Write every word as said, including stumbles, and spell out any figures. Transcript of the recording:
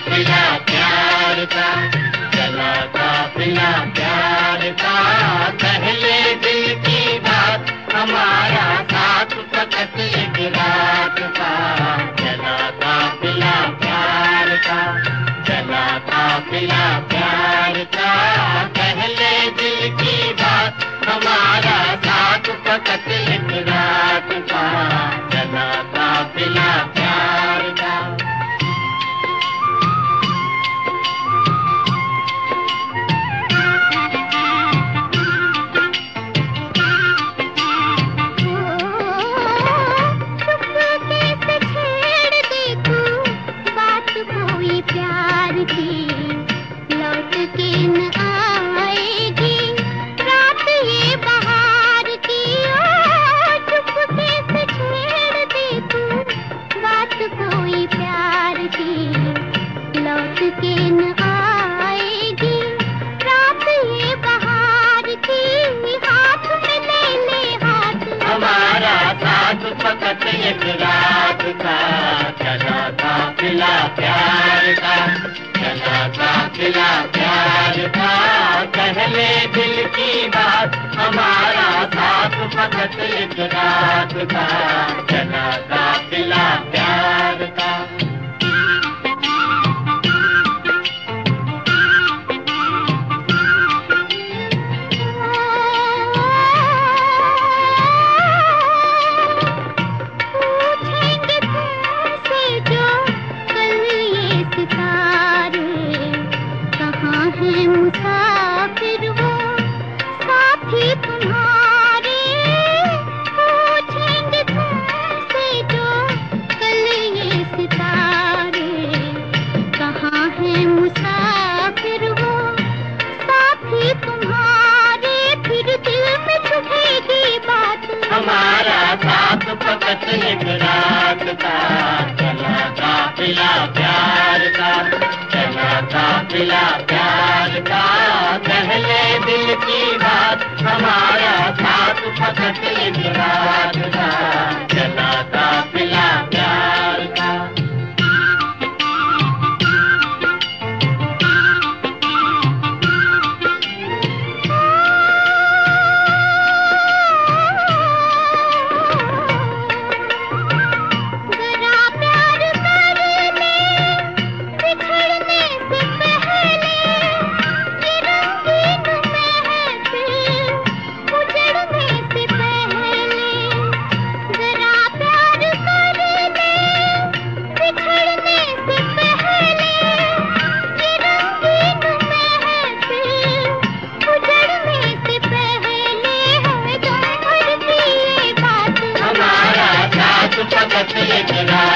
काफिला प्यार का, चला काफिला प्यार का, पहले दिल की बात हमारा साथ फकत एक रात का। चला काफिला प्यार का, चला काफिला प्यार का, पहले दिल की बात हमारा साथ फकत एक रात का। चला काफिला प्यार का। प्यार की लौट के न आएगी रात ये बहार की। ओ चुपके से छेड़ दे तू बात कोई प्यार की, लौट के न आएगी रात ये बहार की। हाथ में ले ले हाथ हमारा साथ फकत एक रात का। चला काफिला प्यार का, चला काफिला प्यार का, पहले दिल की बात हमारा साथ फकत एक रात का। चला काफिला प्यार का। मुसाफिर वो साथी तुम्हारे, पूछेंगे तुमसे जो कल ये सितारे। कहाँ है मुसाफिर वो साथी तुम्हारे, फिर दिल में छुपेगी बात हमारा साथ फकत एक रात का। चला काफिला प्यार का, चला काफिला प्यार का, पहले दिल की बात हमारा साथ फकत एक रात का। चला काफिला प्यार का। फकत एक रात